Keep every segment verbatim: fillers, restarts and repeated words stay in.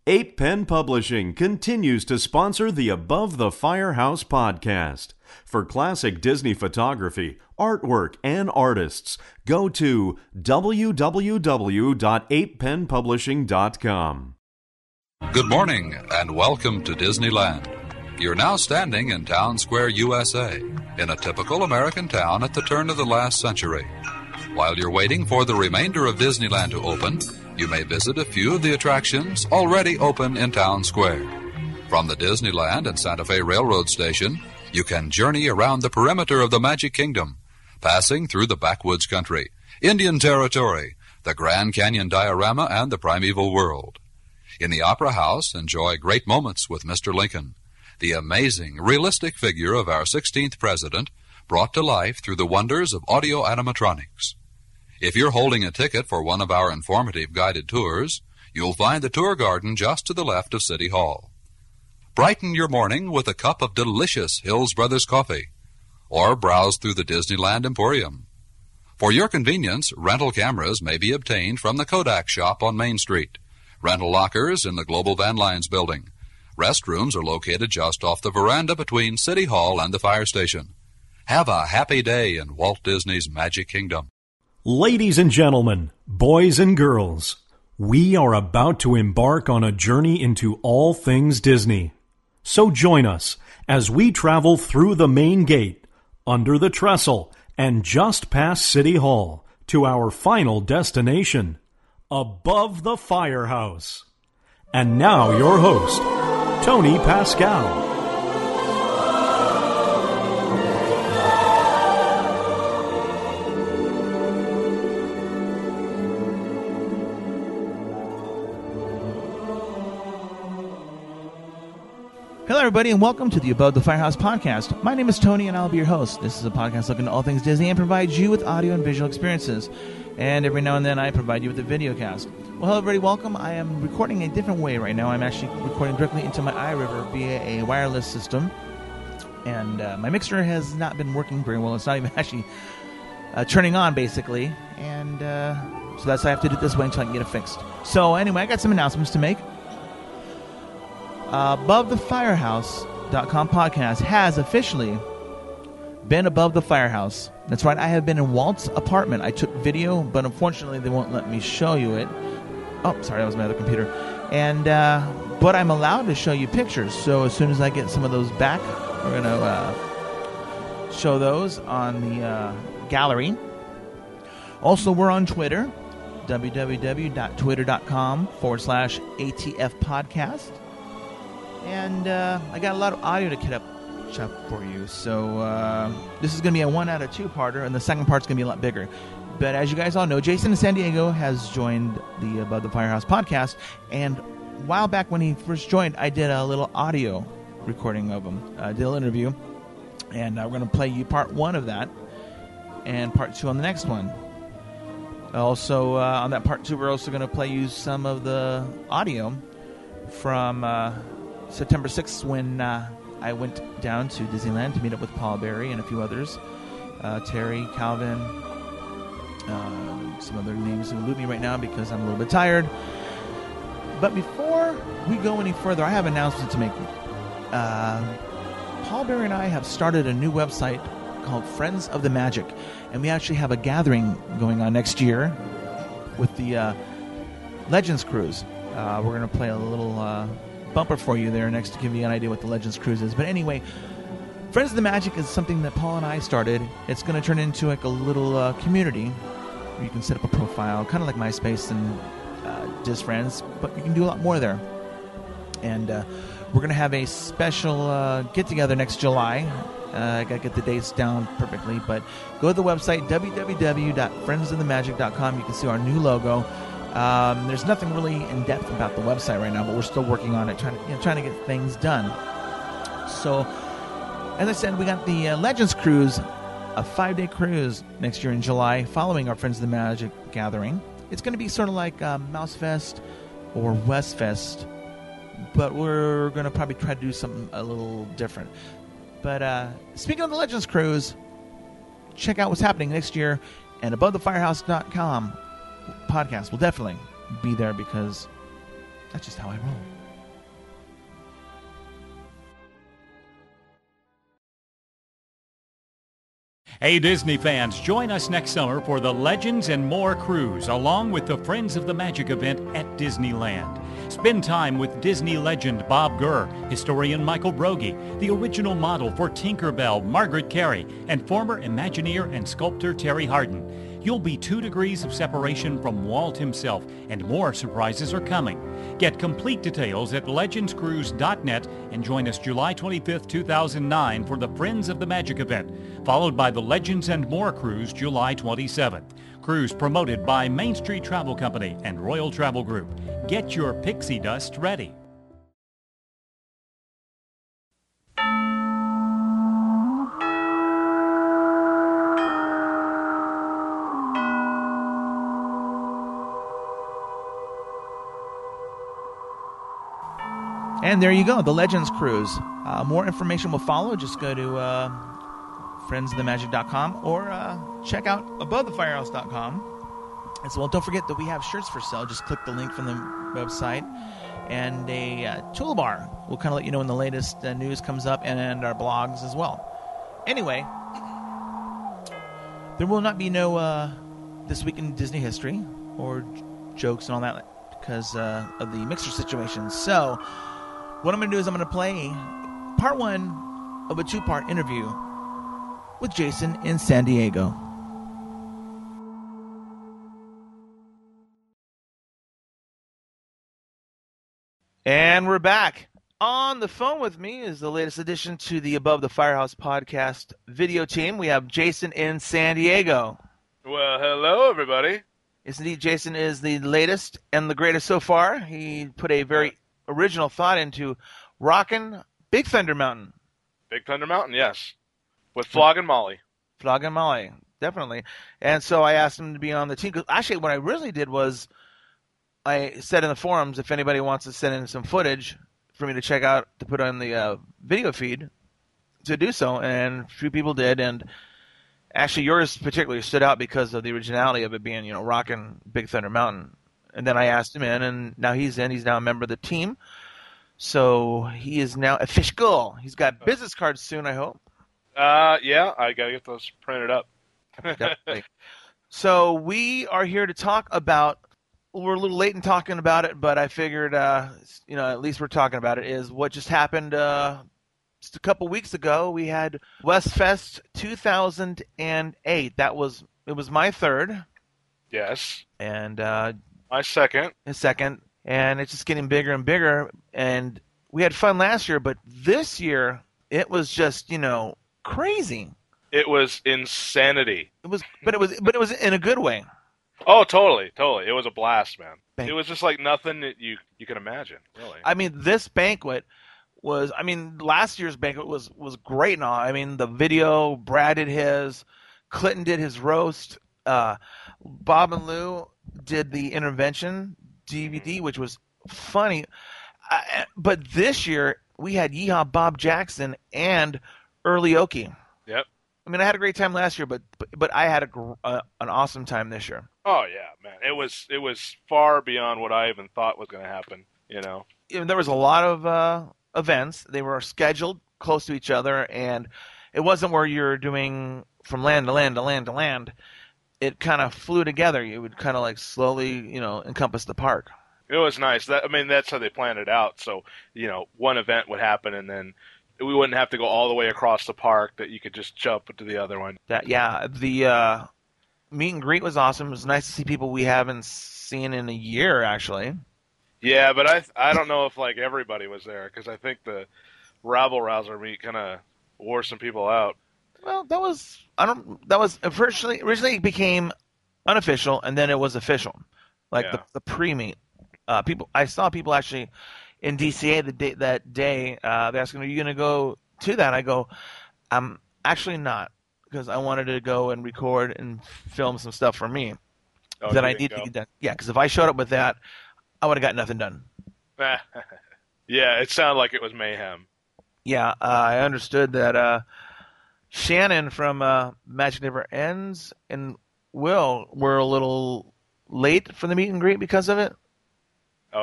Ape Pen Publishing continues to sponsor the Above the Firehouse podcast. For classic Disney photography, artwork, and artists, go to w w w dot ape pen publishing dot com. Good morning and welcome to Disneyland. You're now standing in Town Square, U S A, in a typical American town at the turn of the last century. While you're waiting for the remainder of Disneyland to open, you may visit a few of the attractions already open in Town Square. From the Disneyland and Santa Fe Railroad Station, you can journey around the perimeter of the Magic Kingdom, passing through the backwoods country, Indian Territory, the Grand Canyon diorama, and the primeval world. In the Opera House, enjoy great moments with Mister Lincoln, the amazing, realistic figure of our sixteenth president, brought to life through the wonders of audio animatronics. If you're holding a ticket for one of our informative guided tours, you'll find the tour garden just to the left of City Hall. Brighten your morning with a cup of delicious Hills Brothers coffee, or browse through the Disneyland Emporium. For your convenience, rental cameras may be obtained from the Kodak shop on Main Street, rental lockers in the Global Van Lines building. Restrooms are located just off the veranda between City Hall and the fire station. Have a happy day in Walt Disney's Magic Kingdom. Ladies and gentlemen, boys and girls, we are about to embark on a journey into all things Disney. So join us as we travel through the main gate, under the trestle, and just past City Hall to our final destination, Above the Firehouse. And now your host, Tony Pascal. Hello, everybody, and welcome to the Above the Firehouse podcast. My name is Tony, and I'll be your host. This is a podcast looking at all things Disney and provides you with audio and visual experiences. And every now and then, I provide you with a video cast. Well, hello, everybody, welcome. I am recording a different way right now. I'm actually recording directly into my iRiver via a wireless system. And uh, my mixer has not been working very well. It's not even actually uh, turning on, basically. And uh, so that's why I have to do it this way until I can get it fixed. So anyway, I got some announcements to make. Uh, Above the Firehouse dot com podcast has officially been above the firehouse. That's right, I have been in Walt's apartment. I took video, but unfortunately they won't let me show you it. Oh, sorry, that was my other computer. And uh, but I'm allowed to show you pictures. So as soon as I get some of those back, we're going to uh, show those on the uh, gallery. Also, we're on Twitter, w w w dot twitter dot com forward slash A T F podcast. And uh, I got a lot of audio to catch up, catch up for you. So uh, this is going to be a one out of two parter, and the second part's going to be a lot bigger. But as you guys all know, Jason in San Diego has joined the Above the Firehouse podcast. And a while back when he first joined, I did a little audio recording of him. I did a little interview. And uh, we're going to play you part one of that and part two on the next one. Also, uh, on that part two, we're also going to play you some of the audio from Uh, September sixth, when uh, I went down to Disneyland to meet up with Paul Berry and a few others, uh, Terry, Calvin, uh, some other names that elude me right now because I'm a little bit tired. But before we go any further, I have an announcement to make. Uh, Paul Berry and I have started a new website called Friends of the Magic, and we actually have a gathering going on next year with the uh, Legends Cruise. Uh, we're going to play a little Uh, bumper for you there next to give you an idea what the Legends Cruise is. But anyway, Friends of the Magic is something that Paul and I started. It's going to turn into like a little uh, community where you can set up a profile, kind of like MySpace and uh, Dis Friends, but you can do a lot more there. And uh, we're going to have a special uh, get-together next July. Uh, I got to get the dates down perfectly, but go to the website, w w w dot friends of the magic dot com. You can see our new logo. Um, there's nothing really in depth about the website right now, but we're still working on it, trying to you know, trying to get things done. So, as I said, we got the uh, Legends Cruise, a five-day cruise next year in July, following our Friends of the Magic gathering. It's going to be sort of like uh, Mouse Fest or West Fest, but we're going to probably try to do something a little different. But uh, speaking of the Legends Cruise, check out what's happening next year, and above the firehouse dot com podcast will definitely be there because That's just how I roll. Hey Disney fans, join us next summer for the Legends and More cruise along with the Friends of the Magic event at Disneyland. Spend time with Disney legend Bob Gurr, historian Michael Broggie, the original model for Tinkerbell, Margaret Carey, and former Imagineer and sculptor Terry Hardin. You'll be two degrees of separation from Walt himself, and more surprises are coming. Get complete details at legends cruise dot net and join us July twenty-fifth, two thousand nine for the Friends of the Magic event, followed by the Legends and More cruise July twenty-seventh. Cruise promoted by Main Street Travel Company and Royal Travel Group. Get your pixie dust ready. And there you go, the Legends Cruise. Uh, more information will follow. Just go to uh, friends of the magic dot com or uh, check out above the firehouse dot com. As well, don't forget that we have shirts for sale. Just click the link from the website. And a uh, toolbar will kind of let you know when the latest uh, news comes up, and, and our blogs as well. Anyway, there will not be no uh, This Week in Disney History or j- jokes and all that because uh, of the mixer situation. So what I'm going to do is I'm going to play part one of a two-part interview with Jason in San Diego. And we're back. On the phone with me is the latest addition to the Above the Firehouse podcast video team. We have Jason in San Diego. Well, hello, everybody. Yes, indeed, Jason is the latest and the greatest so far. He put a very original thought into rockin' Big Thunder Mountain. Big Thunder Mountain, yes. With Floggin' Molly. Floggin' Molly, definitely. And so I asked him to be on the team. 'Cause actually, what I originally did was I said in the forums if anybody wants to send in some footage for me to check out to put on the uh, video feed to do so, and a few people did. And actually, yours particularly stood out because of the originality of it being, you know, rockin' Big Thunder Mountain. And then I asked him in, and now he's in. He's now a member of the team. So he is now official. He's got business cards soon, I hope. Uh, yeah, I got to get those printed up. Definitely. So we are here to talk about, we're a little late in talking about it, but I figured, uh, you know, at least we're talking about it, is what just happened uh, just a couple weeks ago. We had Westfest two thousand eight. That was, it was my third. Yes. And uh, my second. His second. And it's just getting bigger and bigger. And we had fun last year, but this year it was just, you know, crazy. It was insanity. It was, but it was, but it was in a good way. Oh, totally, totally. It was a blast, man. Bank- It was just like nothing that you you can imagine, really. I mean, this banquet was, I mean, last year's banquet was, was great and all. I mean, the video, Brad did his, Clinton did his roast, uh, Bob and Lou did the intervention D V D, which was funny. Uh, but this year, we had Yeehaw Bob Jackson and Early Oki. Yep. I mean, I had a great time last year, but but, but I had a, gr- uh, an awesome time this year. Oh yeah, man. It was it was far beyond what I even thought was going to happen. You know. You know, there was a lot of uh, events. They were scheduled close to each other, and it wasn't where you're doing from land to land to land to land. It kind of flew together. You would kind of like slowly, you know, encompass the park. It was nice. That I mean, that's how they planned it out. So you know, one event would happen, and then we wouldn't have to go all the way across the park. That you could just jump to the other one. That yeah, the uh, meet and greet was awesome. It was nice to see people we haven't seen in a year, actually. Yeah, but I I don't know if like everybody was there because I think the Rabble Rouser meet kind of wore some people out. Well, that was I don't that was originally originally it became unofficial and then it was official, like Yeah. the the pre meet. Uh, people I saw people actually in D C A the day, that day. Uh, they're asking, "Are you going to go to that?" I go, "I'm actually not because I wanted to go and record and film some stuff for me Oh, that you I didn't need go? to get done." Yeah, because if I showed up with that, I would have got nothing done. Yeah, it sounded like it was mayhem. Yeah, uh, I understood that uh, Shannon from uh, Magic Never Ends and Will were a little late for the meet and greet because of it. Oh yeah.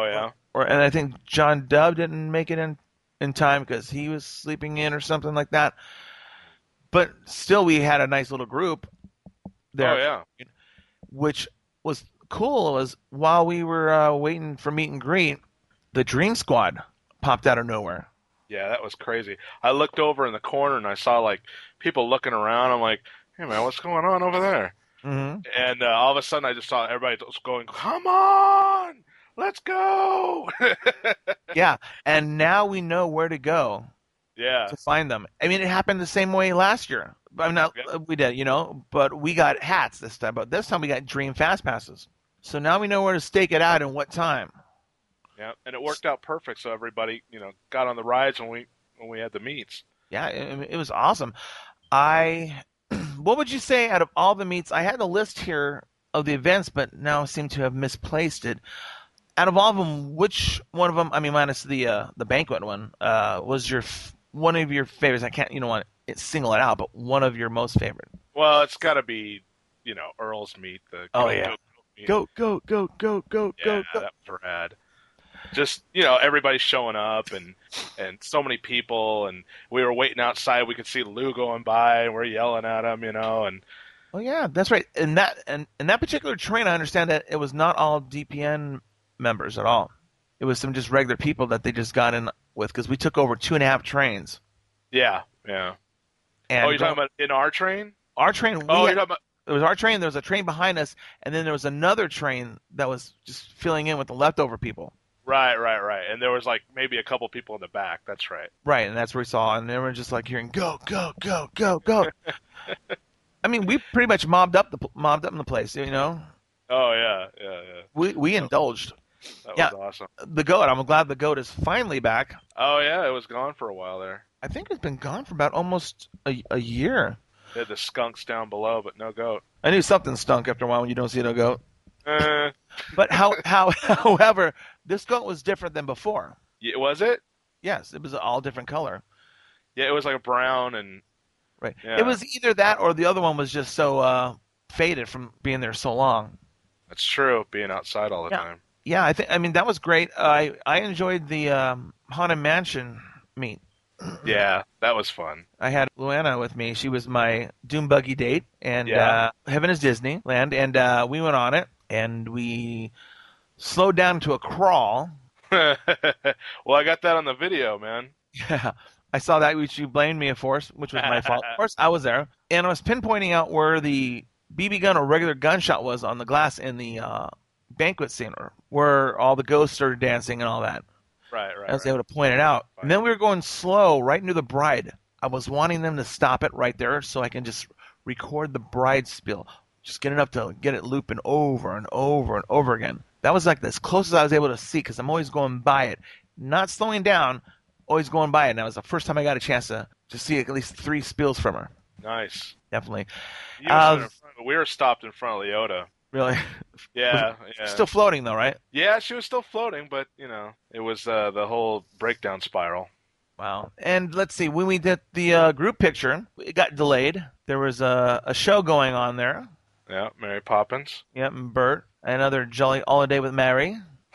or and I think John Dove didn't make it in in time because he was sleeping in or something like that. But still, we had a nice little group there. Oh yeah. Which was cool. Was while we were uh, waiting for meet and greet, the Dream Squad popped out of nowhere. Yeah, that was crazy. I looked over in the corner and I saw like people looking around. I'm like, hey man, what's going on over there? Mm-hmm. And uh, all of a sudden, I just saw everybody just going, "Come on, let's go!" Yeah, and now we know where to go. Yeah, To find them. I mean, it happened the same way last year. I'm not. Yeah. We did, you know, but we got hats this time. But this time we got Dream Fast Passes. So now we know where to stake it out and what time. yeah, and it worked out perfect. So everybody, you know, got on the rides when we when we had the meets. Yeah, it, it was awesome. I. What would you say out of all the meets? I had a list here of the events, but now seem to have misplaced it. Out of all of them, which one of them? I mean, minus the uh, the banquet one, uh, was your f- one of your favorites? I can't, you know, want to single it out, but one of your most favorite. Well, it's got to be, you know, Earl's meet. The Oh, go, yeah. go, meet. Go go go go go yeah, go go! that was rad. Just, you know, everybody showing up and and so many people, and we were waiting outside. We could see Lou going by, and we're yelling at him, you know, and Oh yeah, that's right. And that and in that particular train, I understand that it was not all D P N members at all. It was some just regular people that they just got in with because we took over two and a half trains. yeah, yeah. And Oh, you're talking about in our train? our train? We Oh, had- you're talking about. it was our train. There was a train behind us, and then there was another train that was just filling in with the leftover people. Right, right, right. And there was like maybe a couple people in the back. That's right. Right, and that's where we saw, and everyone just like hearing "go, go, go, go, go." I mean, we pretty much mobbed up the mobbed up in the place, you know. Oh yeah, yeah, yeah. We we indulged. That Yeah. was awesome. The goat. I'm glad the goat is finally back. Oh yeah, it was gone for a while there. I think it's been gone for about almost a, a year. They had the skunks down below, but no goat. I knew something stunk after a while when you don't see no goat. Uh, But how how however, this goat was different than before. yeah, was it? Yes, it was an all different color. Yeah, it was like a brown and Right. Yeah. It was either that or the other one was just so uh, faded from being there so long. that's true. Being outside all the Yeah. time. Yeah, I think. I mean, that was great. I I enjoyed the um, Haunted Mansion meet. Yeah, that was fun. I had Luana with me. She was my Doom Buggy date, and Yeah. uh, Heaven is Disneyland, and uh, we went on it, and we slowed down to a crawl. Well, I got that on the video, man. Yeah, I saw that, which you blamed me, of course, which was my fault. Of course, I was there, and I was pinpointing out where the B B gun or regular gunshot was on the glass in the uh, banquet scene, or where all the ghosts started dancing and all that. Right, right. I was right. able to point it out. Fine. And then we were going slow right near the bride. I was wanting them to stop it right there so I can just record the bride spiel. Just get enough to get it looping over and over and over again. That was like as close as I was able to see because I'm always going by it. Not slowing down, always going by it. And that was the first time I got a chance to, to see at least three spills from her. Nice. Definitely. You were Uh, sitting in front- we were stopped in front of Leota. Really. Yeah, yeah. Still floating though, right? Yeah, she was still floating, but you know, it was uh, the whole breakdown spiral. Wow. And let's see, when we did the uh, group picture, it got delayed. There was a, a show going on there. Yeah, Mary Poppins. Yep, and Bert. Another jolly holiday with Mary.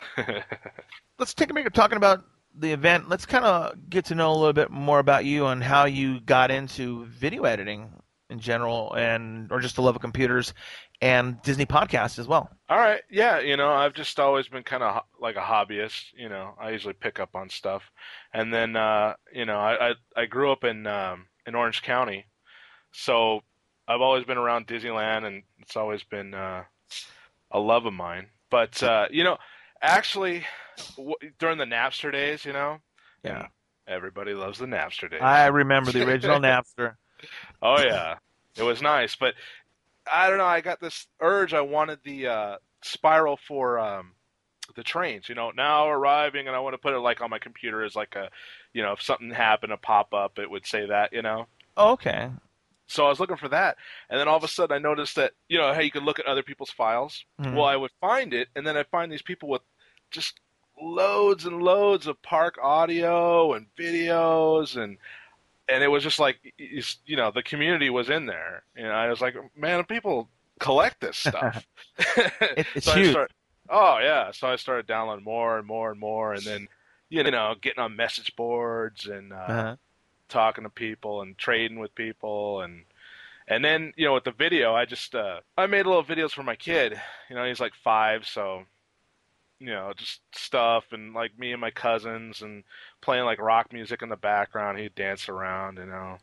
Let's take a minute talking about the event. Let's kind of get to know a little bit more about you and how you got into video editing in general, and or just the love of computers and Disney podcasts as well. All right, yeah, you know, I've just always been kind of ho- like a hobbyist. You know, I usually pick up on stuff, and then uh, you know, I, I I grew up in um, in Orange County, so I've always been around Disneyland, and it's always been uh, a love of mine. But uh, you know, actually, w- during the Napster days, you know, Yeah. everybody loves the Napster days. I remember the original Napster. Oh yeah, it was nice, but I don't know. I got this urge. I wanted the uh, spiral for um, the trains. You know, now arriving, and I want to put it like on my computer as like a, you know, if something happened, a pop up, it would say that. You know. Oh, okay. So I was looking for that, and then all of a sudden I noticed that, you know, hey, you could look at other people's files. Mhm. Well, I would find it, and then I'd find these people with just loads and loads of park audio and videos, and and it was just like, you you know, the community was in there. And I was like, man, people collect this stuff. It- it's so I huge. start- Oh yeah, so I started downloading more and more and more, and then you know getting on message boards and uh, Uh-huh. talking to people and trading with people, and and then you know with the video, I just uh, I made little videos for my kid. You know, he's like five, so you know just stuff and like me and my cousins and playing like rock music in the background. He'd dance around, you know.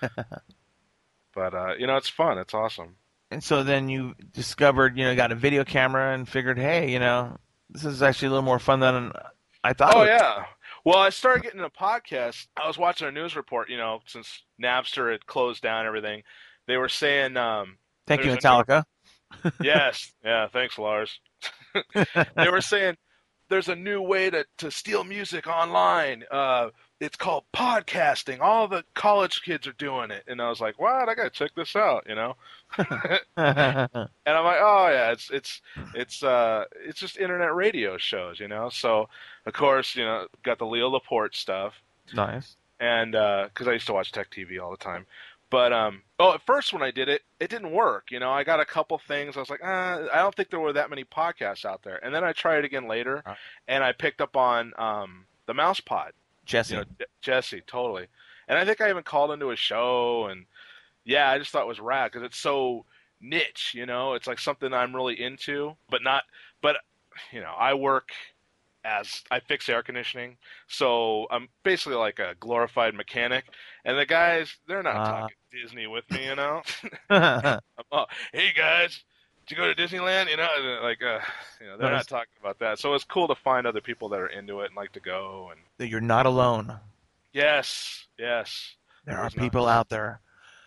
But uh, you know, it's fun. It's awesome. And so then you discovered, you know, got a video camera and figured, hey, you know, this is actually a little more fun than I thought. Oh it would. yeah. Well, I started getting into podcasts. I was watching a news report, you know, since Napster had closed down everything. They were saying, um, Thank you, there's a new- Metallica. yes, yeah, thanks, Lars. They were saying there's a new way to, to steal music online. Uh, it's called podcasting. All the college kids are doing it, and I was like, "What? I gotta check this out," you know. And I'm like, "Oh yeah, it's it's it's uh it's just internet radio shows, you know." So of course, you know, got the Leo Laporte stuff, Nice. and because I used to watch Tech T V all the time. But um, oh, at first when I did it, it didn't work. You know, I got a couple things. I was like, ah, I don't think there were that many podcasts out there. And then I tried it again later, and I picked up on um, the Mouse Pod. Jesse. You know, J- Jesse, totally. And I think I even called into a show, and yeah, I just thought it was rad because it's so niche. You know, it's like something I'm really into, but not. But you know, I work as I fix air conditioning, so I'm basically like a glorified mechanic. And the guys, they're not Uh. talking Disney with me, you know. I'm, oh, hey guys, did you go to Disneyland? You know, and like, uh, you know, they're Nice. not talking about that. So it's cool to find other people that are into it and like to go. And That you're not alone. yes, yes, There There are is not. people out there.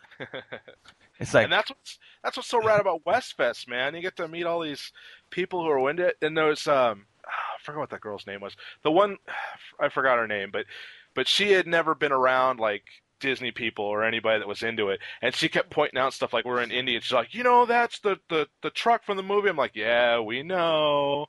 It's like, and that's what's that's what's so rad about Westfest, man. You get to meet all these people who are into it. And there's um, I forgot what that girl's name was. The one, I forgot her name, but but she had never been around like Disney people or anybody that was into it, and she kept pointing out stuff like we're in India. And she's like, you know, that's the the the truck from the movie. I'm like, yeah, we know.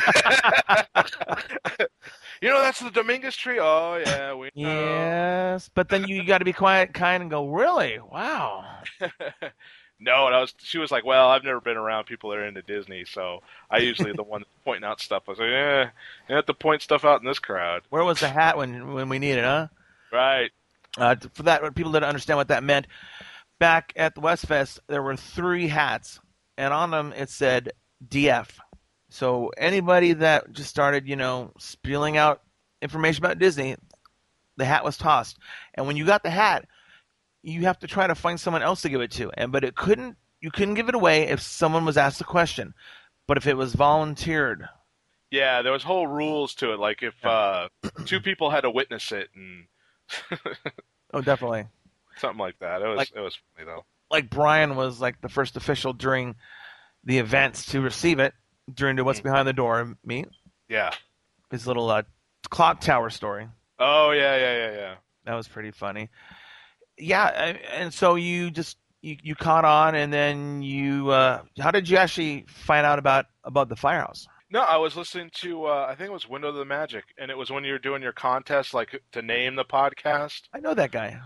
You know, that's the Dominguez tree. Oh yeah, we know. yes. But then you got to be quiet, kind, and go, really? Wow. No, and I was. She was like, "Well, I've never been around people that are into Disney, so I usually the one that's pointing out stuff." I was like, "Yeah, you have to point stuff out in this crowd." Where was the hat when when we needed, huh? Right. Uh, for that, people didn't understand what that meant. Back at the Westfest, there were three hats, and on them it said D F. So anybody that just started, you know, spilling out information about Disney, the hat was tossed. And when you got the hat, you have to try to find someone else to give it to. And but it couldn't, you couldn't give it away if someone was asked a question. But if it was volunteered, Yeah, there was whole rules to it. Like if uh, two people had to witness it and oh, definitely. something like that. It was Like- it was funny though. Like Brian was like the first official during the events to receive it during the What's Behind the Door meet. Yeah. His little uh, clock tower story. Oh yeah, yeah, yeah, yeah. That was pretty funny. Yeah, I- and so you just you, you caught on, and then you. Uh, how did you actually find out about about the firehouse? No, I was listening to uh, I think it was Window of the Magic, and it was when you were doing your contest, like to name the podcast. I know that guy.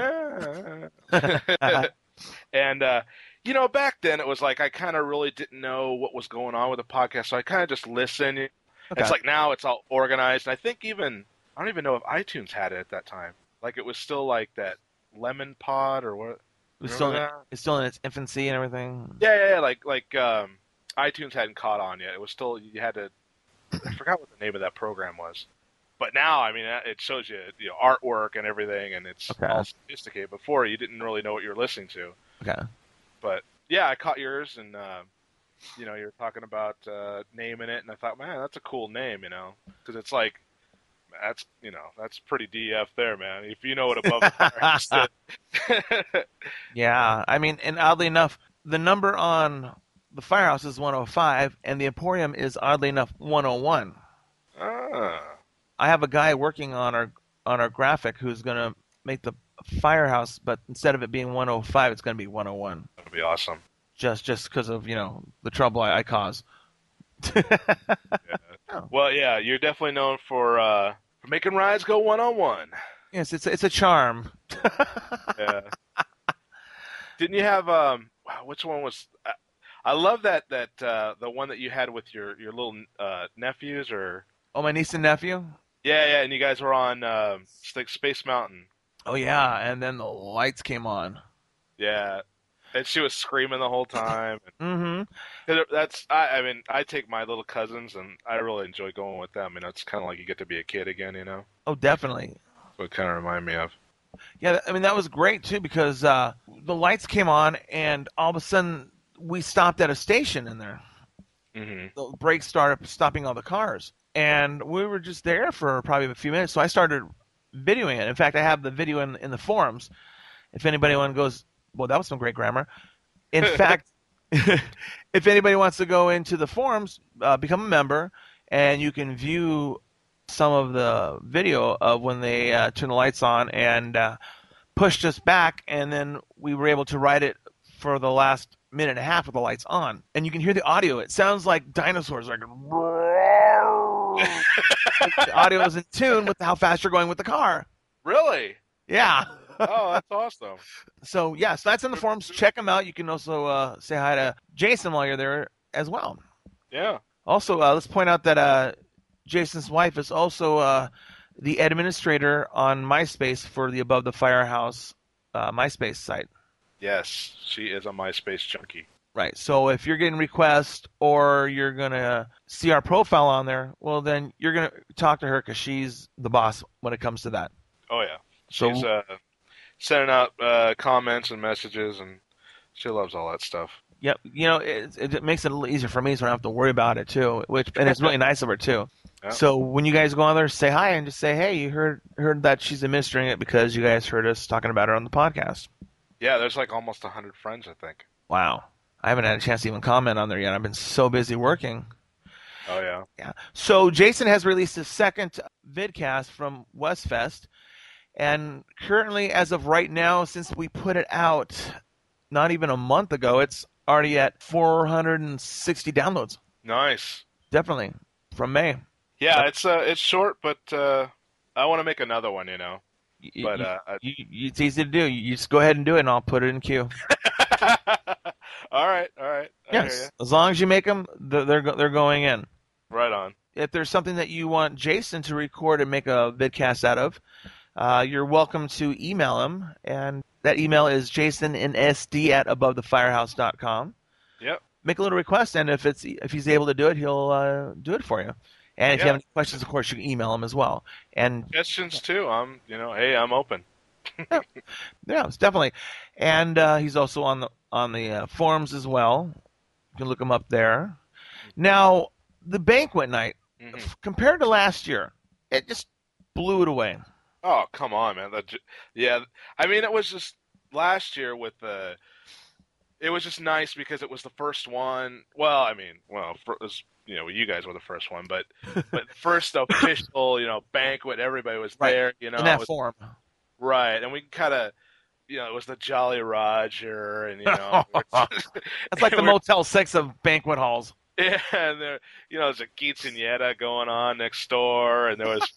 Yeah. And uh, you know, back then it was like I kind of really didn't know what was going on with the podcast, so I kind of just listened. Okay. It's like now it's all organized, and I think even I don't even know if iTunes had it at that time. Like it was still like that Lemon Pod or what? It was still in, Remember that? it's still in its infancy and everything. Yeah, yeah, yeah. Like like um, iTunes hadn't caught on yet. It was still you had to. I forgot what the name of that program was. But now, I mean, it shows you, you know, artwork and everything, and it's Okay. all sophisticated. Before, you didn't really know what you were listening to. Okay. But yeah, I caught yours, and uh, you know, you're talking about uh, naming it, and I thought, man, that's a cool name, you know, because it's like that's you know that's pretty D F there, man. If you know what above the firehouse did. Yeah, I mean, and oddly enough, the number on the firehouse is one oh five, and the Emporium is oddly enough one oh one. Ah, I have a guy working on our on our graphic who's going to make the firehouse, but instead of it being one oh five, it's going to be one oh one. that'd be awesome. Just just because of, you know, the trouble I, I cause. Well, yeah, you're definitely known for uh, for making rides go one on one. Yes, it's it's a charm. Yeah. Didn't you have um? wow, Which one was? Uh, I love that that uh, the one that you had with your your little uh, nephews, or Oh, my niece and nephew. yeah, yeah, and you guys were on uh, like Space Mountain. Oh yeah, and then the lights came on. Yeah, and she was screaming the whole time. Mm-hmm. That's I, I mean, I take my little cousins, and I really enjoy going with them. You know, it's kind of like you get to be a kid again. You know, Oh, definitely. that's what it kind of remind me of. Yeah, I mean that was great too because uh, the lights came on, and all of a sudden we stopped at a station in there. hmm The brakes started stopping all the cars, and we were just there for probably a few minutes. So I started videoing it. In fact, I have the video in in the forums. If anybody one goes, well, that was some great grammar. In fact, if anybody wants to go into the forums, uh, become a member, and you can view some of the video of when they uh, turned the lights on and uh, pushed us back, and then we were able to ride it for the last minute and a half with the lights on. And you can hear the audio. It sounds like dinosaurs. Like, the audio is in tune with how fast you're going with the car. Really? Yeah. Oh, that's awesome. So, yeah, so that's in the forums. Check them out. You can also uh, say hi to Jason while you're there as well. Yeah. Also, uh, let's point out that uh, Jason's wife is also uh, the administrator on MySpace for the Above the Firehouse uh, MySpace site. Yes, she is a MySpace junkie. Right. So if you're getting requests or you're going to see our profile on there, well, then you're going to talk to her because she's the boss when it comes to that. Oh, yeah. So- She's uh, sending out uh, comments and messages, and she loves all that stuff. Yep. You know, it, it makes it a little easier for me so I don't have to worry about it, too, which and it's really nice of her, too. Yeah. So when you guys go on there, say hi and just say, hey, you heard heard that she's administering it because you guys heard us talking about her on the podcast. Yeah, there's like almost one hundred friends, I think. Wow. I haven't had a chance to even comment on there yet. I've been so busy working. Oh, yeah. Yeah. So Jason has released his second vidcast from Westfest. And currently, as of right now, since we put it out not even a month ago, it's already at four hundred sixty downloads. Nice. Definitely. From May. Yeah, it's uh, it's short, but uh, I want to make another one, you know. You, But you, uh, I... you, you, it's easy to do. You just go ahead and do it, and I'll put it in queue. all right, all right. I hear Yes. ya. As long as you make them, they're, they're, go- they're going in. Right on. If there's something that you want Jason to record and make a vidcast out of, uh, you're welcome to email him. And that email is jasonnsd at above the firehouse dot com. Yep. Make a little request, and if it's if he's able to do it, he'll uh, do it for you. And if Yeah. you have any questions, of course, you can email him as well. And Suggestions too. I'm, you know, hey, I'm open. yeah, it's definitely. And uh, he's also on the on the uh, forums as well. You can look him up there. Now, the banquet night, Mhm. f- compared to last year, it just blew it away. Oh, come on, man. That, ju- yeah, I mean, it was just last year with the. It was just nice because it was the first one. Well, I mean, well, for, it was, you know, you guys were the first one, but but first official, you know, banquet. Everybody was Right. there, you know. in it that was- form. Right, and we kind of, you know, it was the Jolly Roger, and you know, That's like the we're- Motel Six of banquet halls. yeah, and there, you know, there's a quinceañera going on next door, and there was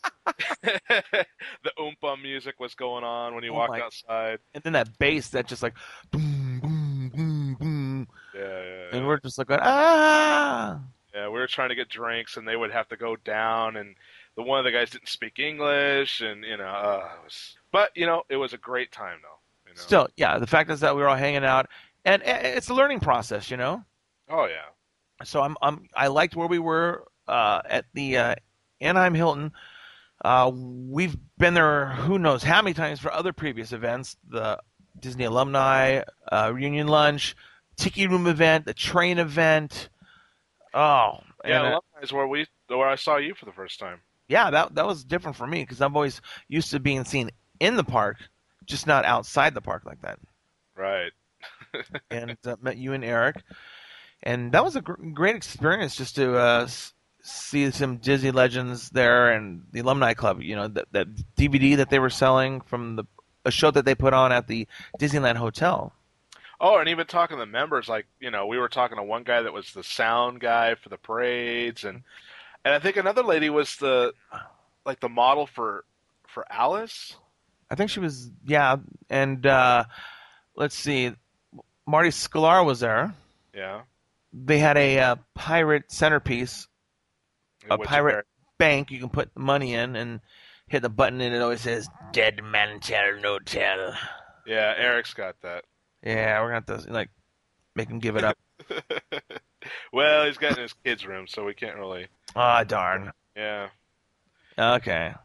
the oompa music was going on when you Oh walked my- outside. And then that bass that just like boom, boom, boom, boom. Yeah, yeah, And yeah. we're just like, ah. yeah. We were trying to get drinks, and they would have to go down, and the one of the guys didn't speak English, and you know, uh, it was. But you know, it was a great time, though. You know? Still, yeah, the fact is that we were all hanging out, and uh, it's a learning process, you know. Oh yeah. So I'm, I'm I liked where we were uh, at the uh, Anaheim Hilton. Uh, we've been there who knows how many times for other previous events, the Disney alumni uh, reunion lunch, Tiki Room event, the train event. Oh, Yeah, and, uh, alumni is where we where I saw you for the first time. yeah, that that was different for me because I'm always used to being seen in the park, just not outside the park like that. Right. And uh, met you and Eric, and that was a gr- great experience just to uh, s- see some Disney legends there and the alumni club. You know, that, that D V D that they were selling from the a show that they put on at the Disneyland Hotel. Oh, and even talking to the members, like, you know, we were talking to one guy that was the sound guy for the parades, and and I think another lady was the like the model for for Alice. I think she was, yeah, and uh, let's see, Marty Sklar was there. Yeah. they had a uh, pirate centerpiece, a Which pirate Eric- bank. You can put money in and hit the button, and it always says "Dead man tell no tell." Yeah, Eric's got that. Yeah, we're gonna have to like make him give it up. Well, he's got it in his kid's room, so we can't really. Ah, darn. Yeah. Okay.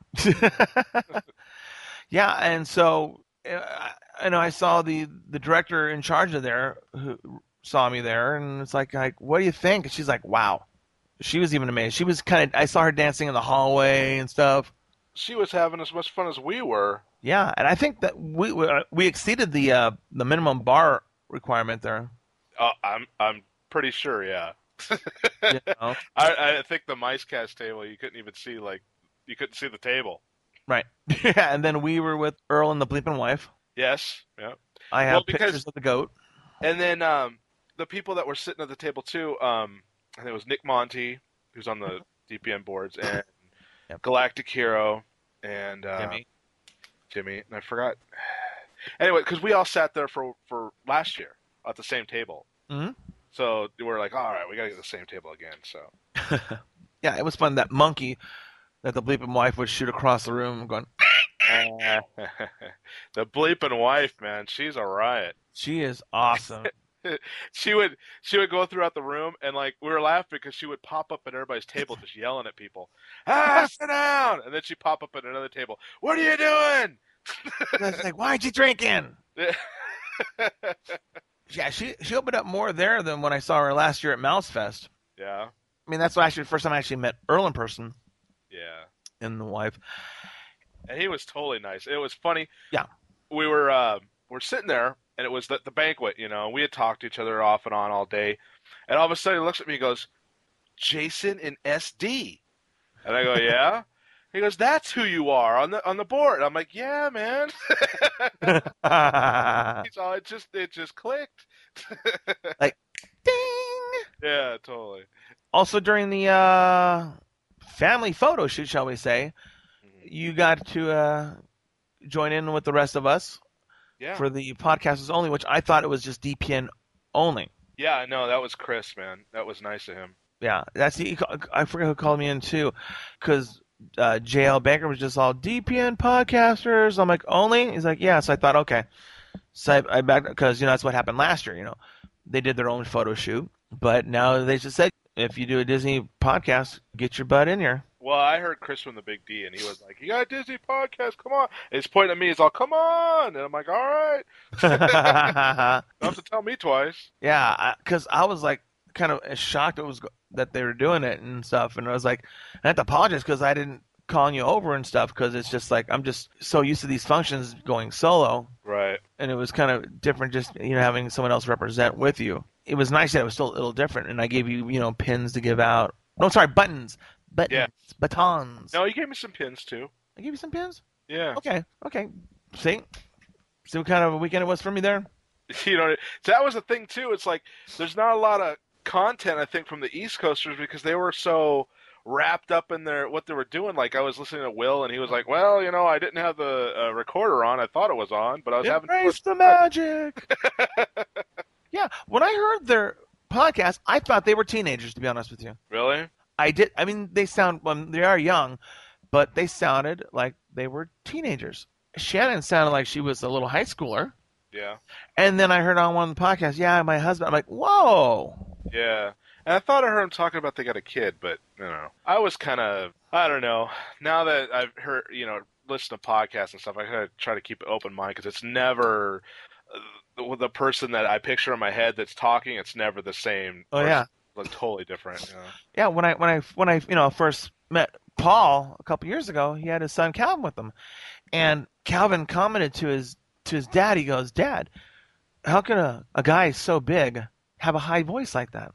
Yeah, and so uh, I know I saw the the director in charge of there who saw me there, and it's like, like, what do you think? And she's like, wow. She was even amazed. She was kind of. I saw her dancing in the hallway and stuff. She was having as much fun as we were. Yeah, and I think that we we, we exceeded the uh, the minimum bar requirement there. Oh, I'm I'm pretty sure, yeah. You know? I I think the mice cast table you couldn't even see like you couldn't see the table. Right. Yeah, and then we were with Earl and the bleeping wife. Yes. Yeah. I have Well, because- pictures of the goat. And then um, the people that were sitting at the table too, um, I think it was Nick Monty, who's on the D P N boards, and Yep. Galactic Hero, and uh, Jimmy. Jimmy, and I forgot. Anyway, because we all sat there for for last year at the same table, Mhm. so we were like, all right, we gotta get the same table again. So Yeah, it was fun. That monkey that the bleeping wife would shoot across the room going, the bleeping wife, man, she's a riot. she is awesome. She would she would go throughout the room, and like we were laughing because she would pop up at everybody's table just yelling at people, ah, sit down, and then she'd pop up at another table, what are you doing? It's like, why aren't you drinking? Yeah, she she opened up more there than when I saw her last year at Mouse Fest. Yeah, I mean, that's actually the first time I actually met Earl in person yeah, and the wife. and he was totally nice. It was funny. Yeah. We were uh, we're sitting there, and it was the, the banquet. You know, we had talked to each other off and on all day, and all of a sudden he looks at me and goes, Jason in S D, and I go, yeah. He goes, that's who you are on the on the board. I'm like, yeah, man. He's all, it just it just clicked. Like, ding! Yeah, totally. Also, during the uh, family photo shoot, shall we say, you got to uh, join in with the rest of us Yeah. for the podcasters only, which I thought it was just D P N only. Yeah, no, that was Chris, man. That was nice of him. Yeah, that's the, I forget who called me in too, because uh, J L Baker was just all D P N podcasters. I'm like, only? He's like, yeah. So I thought, okay. So I, I backed because you know that's what happened last year. You know, they did their own photo shoot, but now they just said if you do a Disney podcast, get your butt in here. Well, I heard Chris from the Big D, and he was like, you got a Disney podcast, come on. And he's pointing at me, he's all, come on. And I'm like, all right. You don't have to tell me twice. Yeah, because I, I was like kind of shocked it was that they were doing it and stuff, and I was like, I have to apologize because I didn't call you over and stuff because it's just like I'm just so used to these functions going solo, Right. and it was kind of different just you know having someone else represent with you. It was nice that it was still a little different, and I gave you you know pins to give out. No, sorry, buttons, buttons, Yeah. batons. No, you gave me some pins, too. I gave you some pins. Yeah. Okay, okay. See, see what kind of a weekend it was for me there. You know, so that was the thing, too. It's like there's not a lot of content, I think, from the East Coasters because they were so wrapped up in their what they were doing. Like I was listening to Will, and he was like, "Well, you know, I didn't have the uh, recorder on. I thought it was on, but I was having Embrace the magic." Yeah, when I heard their podcast, I thought they were teenagers. To be honest with you, Really? I did. I mean, they sound well, they are young, but they sounded like they were teenagers. Shannon sounded like she was a little high schooler, Yeah. and then I heard on one podcast, "Yeah, my husband." I'm like, "Whoa." Yeah. And I thought I heard him talking about they got a kid, but you know, I was kind of I don't know. Now that I've heard, you know, listen to podcasts and stuff, I kind of try to keep an open mind because it's never uh, the, the person that I picture in my head that's talking. It's never the same. Oh person. yeah. Like totally different. You know? Yeah, when I when I when I you know first met Paul a couple years ago, he had his son Calvin with him, and Calvin commented to his to his dad. He goes, "Dad, how can a, a guy so big have a high voice like that?"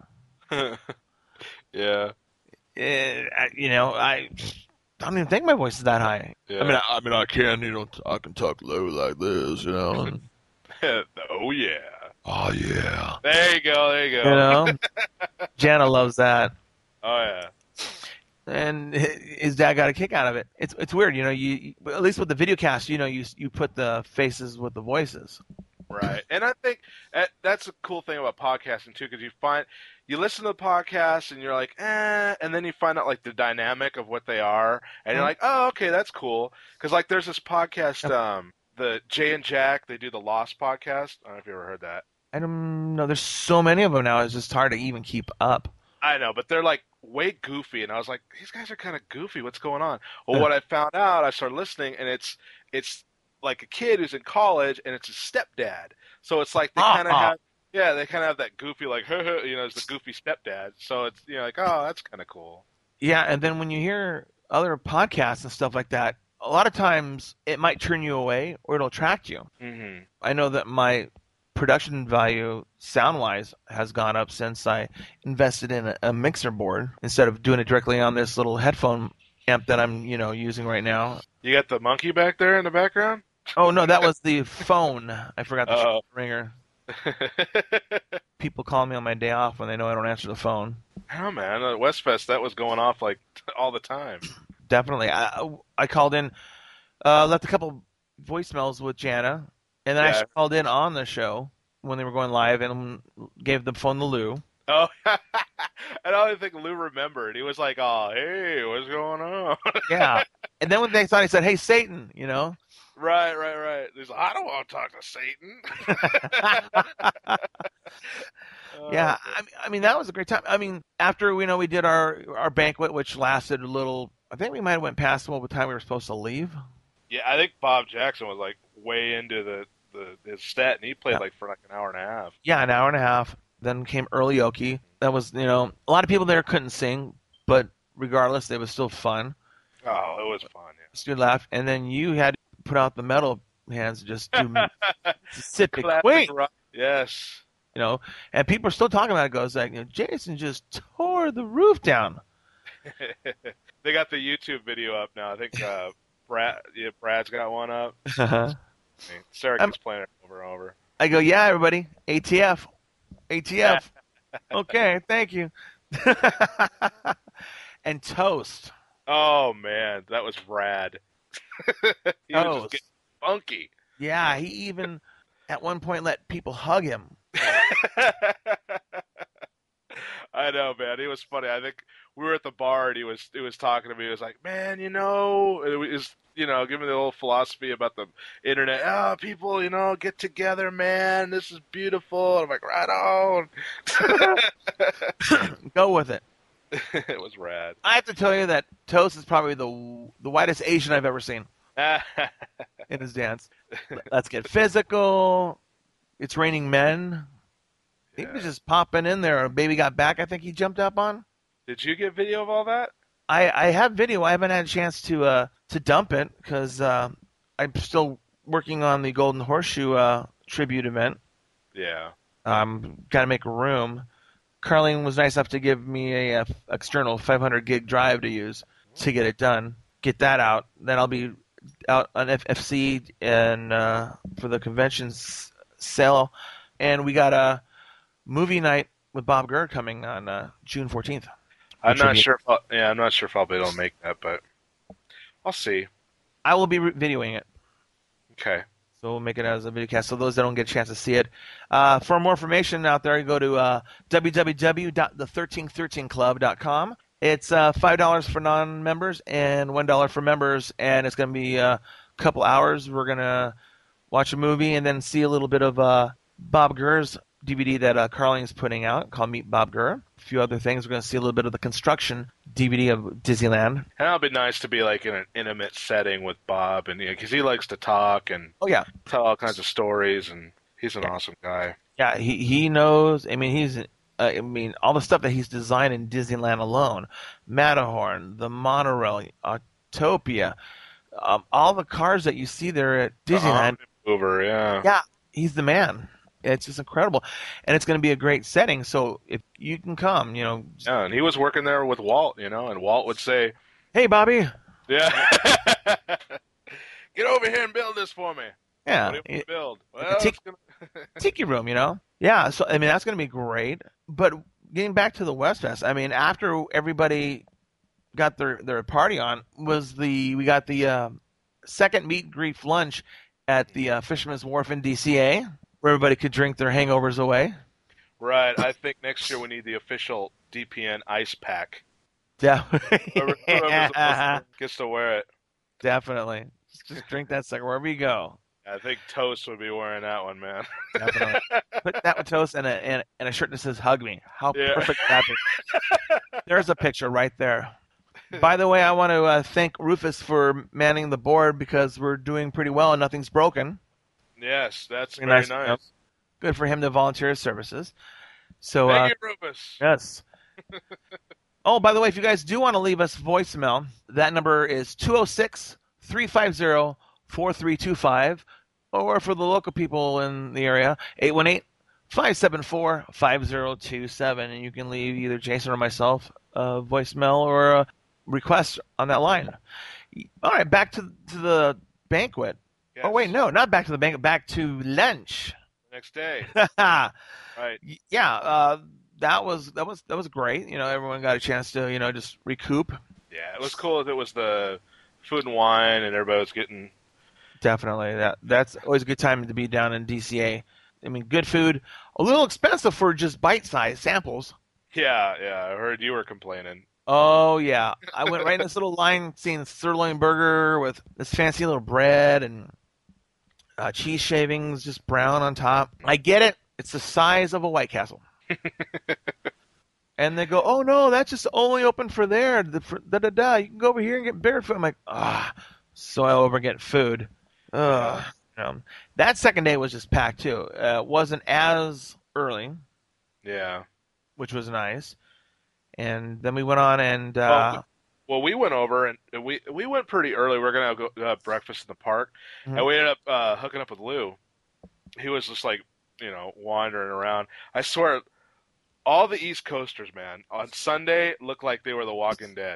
Yeah. Eh, I, you know, I, I don't even think my voice is that high. Yeah. I mean, I, I mean, I can, you know, I can talk low like this, you know. And, Oh yeah. oh yeah. There you go. There you go. You know, Jana loves that. Oh yeah. And his dad got a kick out of it. It's it's weird, you know. You, you at least with the video cast, you know, you you put the faces with the voices. Right. And I think that, that's a cool thing about podcasting too, because you find you listen to the podcast and you're like, eh, and then you find out like the dynamic of what they are, and you're like, oh, okay, that's cool. Because like there's this podcast, um, the Jay and Jack, they do the Lost podcast. I don't know if you ever heard that. I don't know. There's so many of them now. It's just hard to even keep up. I know, but they're like way goofy, and I was like, these guys are kind of goofy. What's going on? Well, what I found out, I started listening, and it's it's like a kid who's in college, and it's his stepdad. So it's like they kind of have, yeah, they kind of have that goofy, like, you know, it's the goofy stepdad. So it's, you know, like, oh, that's kind of cool. Yeah, and then when you hear other podcasts and stuff like that, a lot of times it might turn you away or it'll attract you. Mm-hmm. I know that my production value sound-wise has gone up since I invested in a, a mixer board instead of doing it directly on this little headphone amp that I'm, you know, using right now. You got the monkey back there in the background? Oh, no, that was the phone. I forgot the Uh-oh. ringer. People call me on my day off when they know I don't answer the phone. Oh, man, at Westfest, that was going off, like, all the time. Definitely. I, I called in, uh, left a couple voicemails with Jana, and then Yeah. I actually called in on the show when they were going live and gave the phone to Lou. Oh, I don't think Lou remembered. He was like, oh, hey, what's going on? Yeah. And then when they thought, he said, hey, Satan, you know? Right, right, right. He's like, I don't want to talk to Satan. Yeah, I mean, I mean, that was a great time. I mean, after, you know, we did our, our banquet, which lasted a little, I think we might have went past what time we were supposed to leave. Yeah, I think Bob Jackson was like way into the, the his stat, and he played Yeah. like for like an hour and a half. Yeah, an hour and a half. Then came Early Okie. That was, you know, a lot of people there couldn't sing, but regardless, it was still fun. Oh, it was fun. Yeah. Just good laugh. And then you had to put out the metal hands and just do Pacific Classic Queen, rock. Yes. you know. And people are still talking about it. Goes like, you know, Jason just tore the roof down. They got the YouTube video up now. I think uh, Brad, yeah, Brad's got one up. I I mean, Sarah I'm- keeps playing it over and over. go, yeah, everybody, A T F, A T F. Okay, thank you. And Toast. Oh man, that was rad. he was Toast. just getting funky. Yeah, he even at one point let people hug him. I know, man. He was funny. I think we were at the bar and he was he was talking to me. He was like, "Man, you know," it was you know, giving me the little philosophy about the internet. Oh, people, you know, get together, man. This is beautiful. And I'm like, right on. Go with it. It was rad. I have to tell you that Toast is probably the the whitest Asian I've ever seen in his dance. Let's get physical. It's raining men. He was just popping in there. A baby got back. I think he jumped up on. Did you get video of all that? I, I have video. I haven't had a chance to uh, to dump it because uh, I'm still working on the Golden Horseshoe uh, tribute event. Yeah. Um, got to make room. Carlene was nice enough to give me a, a external five hundred gig drive to use to get it done. Get that out. Then I'll be out on F F C and uh, for the convention s- sale. And we got a movie night with Bob Gurr coming on uh, June fourteenth. I'm not Tribute. sure. If I'll, yeah, I'm not sure if I'll be able to make that, but I'll see. I will be re- videoing it. Okay. So we'll make it as a video cast. So those that don't get a chance to see it. Uh, for more information out there, you go to uh, w w w dot the thirteen thirteen club dot com. It's uh, five dollars for non-members and one dollar for members, and it's going to be a couple hours. We're going to watch a movie and then see a little bit of uh, Bob Gurr's D V D that uh, Carlene's putting out called Meet Bob Gurr. A few other things. We're going to see a little bit of the construction D V D of Disneyland. And it'll be nice to be like in an intimate setting with Bob, and because he likes to talk and Oh, yeah. tell all kinds of stories, and he's an awesome guy. Yeah, he he knows. I mean, he's. Uh, I mean, all the stuff that he's designed in Disneyland alone, Matterhorn, the monorail, Autopia, um, all the cars that you see there at Disneyland. Over, yeah. Yeah, he's the man. It's just incredible, and it's going to be a great setting. So if you can come, you know, just, Yeah, and he was working there with Walt, you know, and Walt would say, hey, Bobby. "Yeah, get over here and build this for me." Yeah, What do you want it- to build? Well, a tick- it's gonna... tiki room, you know. Yeah, so I mean that's going to be great. But getting back to the West Fest, I mean after everybody got their their party on was the we got the uh, second meet and greet lunch at the uh, Fisherman's Wharf in D C A. where everybody could drink their hangovers away. Right. I think next year we need the official D P N ice pack. Yeah. Whoever, whoever gets to wear it. Definitely. Just drink that sucker wherever you go. I think Toast would be wearing that one, man. Definitely. Put that with Toast and a, and, and a shirt that says hug me. How Yeah. perfect would that be? There's a picture right there. By the way, I want to uh, thank Rufus for manning the board because we're doing pretty well and nothing's broken. Yes, that's Very very nice, nice. you know. Good for him to volunteer his services. So, Thank uh, you, Rufus. yes. Oh, by the way, if you guys do want to leave us voicemail, that number is two oh six, three five zero, four three two five. Or for the local people in the area, eight one eight, five seven four, five zero two seven. And you can leave either Jason or myself a voicemail or a request on that line. All right, back to, to the banquet. Yes. Oh, wait, no, not back to the banquet, back to lunch. Next day. Right. Yeah, uh, that was that was that was great. You know, everyone got a chance to, you know, just recoup. Yeah, it was cool if it was the food and wine and everybody was getting... Definitely. That That's always a good time to be down in D C A. I mean, good food. A little expensive for just bite-sized samples. Yeah, yeah, I heard you were complaining. Oh, yeah. I went right in this little line seeing a sirloin burger with this fancy little bread and uh, cheese shavings just brown on top. I get it. It's the size of a White Castle. And they go, oh, no, that's just only open for there. The, for, da-da-da. You can go over here and get bigger food. I'm like, ah. So I over get food. Ugh. Um, that second day was just packed too. Uh, it wasn't as early, Yeah. which was nice. And then we went on and uh, Well, well, we went over and we we went pretty early. We were gonna go have breakfast in the park, Mhm. and we ended up uh, hooking up with Lou. He was just like, you know, wandering around. I swear, all the East Coasters, man, on Sunday looked like they were the Walking Dead.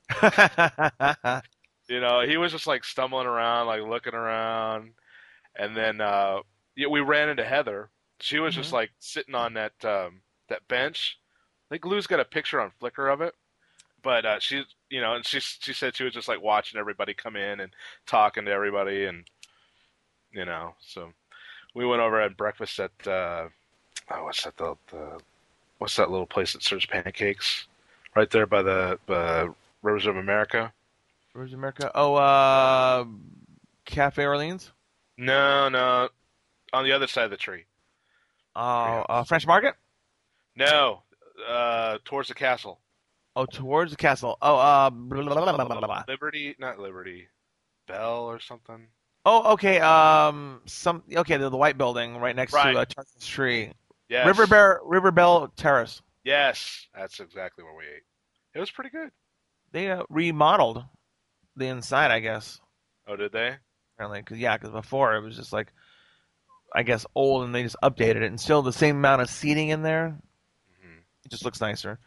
You know, he was just like stumbling around, like looking around, and then uh, yeah, we ran into Heather. She was just like sitting on that um, that bench. I think Lou's got a picture on Flickr of it, but uh, she, you know, and she she said she was just like watching everybody come in and talking to everybody, and you know, so we went over and had breakfast at uh, oh, what's that the, the what's that little place that serves pancakes right there by the uh, Rivers of America. Where's America? Oh, uh, Cafe Orleans? No, no, on the other side of the tree. Oh, uh, French Market? No, uh, towards the castle. Oh, towards the castle. Oh, uh, blah, blah, blah, blah, blah, blah. Liberty, not Liberty, Bell or something. Oh, okay. Um, some okay. The, the white building right next Right. to uh, Charleston Street. Yes. River Bear, River Bell Terrace. Yes, that's exactly where we ate. It was pretty good. They uh, remodeled the inside, I guess. Oh, did they? Apparently, cause, yeah, because before it was just like, I guess, old, and they just updated it, and still the same amount of seating in there. Mm-hmm. It just looks nicer.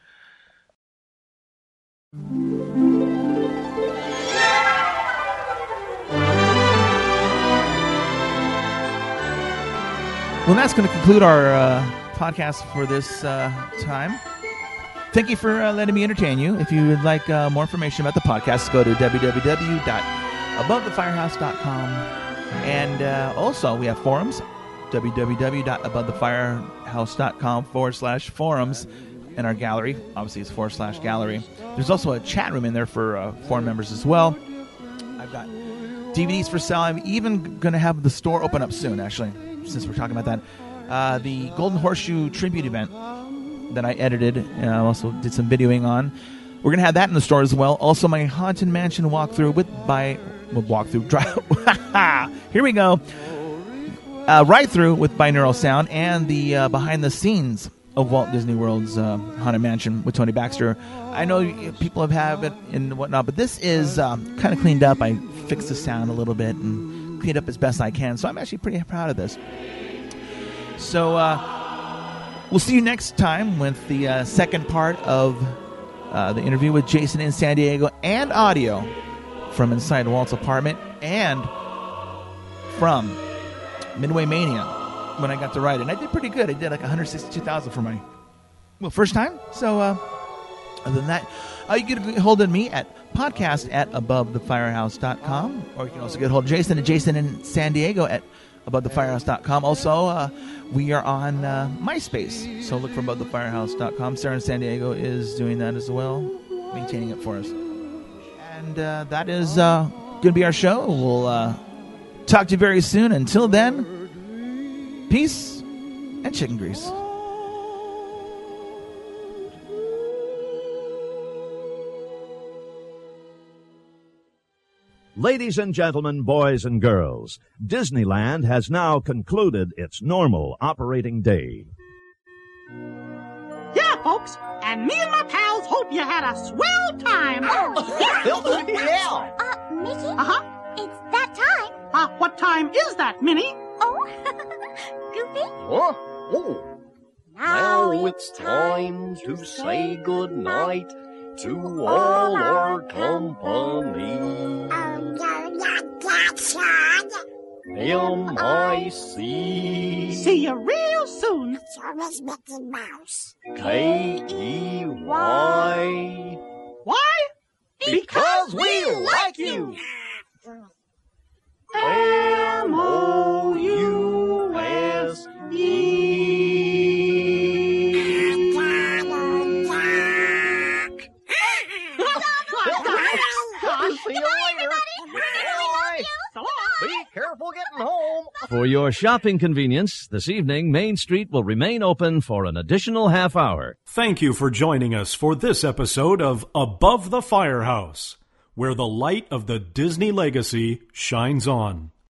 Well, that's going to conclude our uh, podcast for this uh, time. Thank you for uh, letting me entertain you. If you would like uh, more information about the podcast, go to w w w dot above the firehouse dot com. And uh, also, we have forums, w w w dot above the firehouse dot com forward slash forums. And our gallery, obviously, is forward slash gallery. There's also a chat room in there for uh, forum members as well. I've got D V Ds for sale. I'm even going to have the store open up soon, actually, since we're talking about that. Uh, the Golden Horseshoe Tribute event that I edited and I also did some videoing on. We're going to have that in the store as well. Also, my Haunted Mansion walkthrough with by well, walkthrough. Here we go. Uh, right through with binaural sound and the uh, behind the scenes of Walt Disney World's uh, Haunted Mansion with Tony Baxter. I know people have had it and whatnot, but this is um, kind of cleaned up. I fixed the sound a little bit and cleaned up as best I can, so I'm actually pretty proud of this. So uh, we'll see you next time with the uh, second part of uh, the interview with Jason in San Diego and audio from inside Walt's apartment and from Midway Mania when I got to ride it. And I did pretty good. I did like one hundred sixty-two thousand for my well first time. So uh, other than that, uh, you can get a hold of me at podcast at above the firehouse dot com, or you can also get a hold of Jason at Jason in San Diego at above the firehouse dot com. Also, uh, we are on uh, MySpace, so look for above the firehouse dot com. Sarah in San Diego is doing that as well, maintaining it for us. And uh, that is uh, going to be our show. We'll uh, talk to you very soon. Until then, peace and chicken grease. Ladies and gentlemen, boys and girls, Disneyland has now concluded its normal operating day. Yeah, folks, and me and my pals hope you had a swell time. Oh, yeah. Uh, Mickey? Uh-huh. It's that time. Uh, what time is that, Minnie? Oh, Goofy? Huh? Oh. Now it's time to say good night to all our company. Oh, no, not that, Sean. M I C See you real soon. So is Mickey Mouse. K E Y. Why? Because we like you. M O U S E. See you later. Bye. Be careful getting home. For your shopping convenience, this evening, Main Street will remain open for an additional half hour. Thank you for joining us for this episode of Above the Firehouse, where the light of the Disney legacy shines on.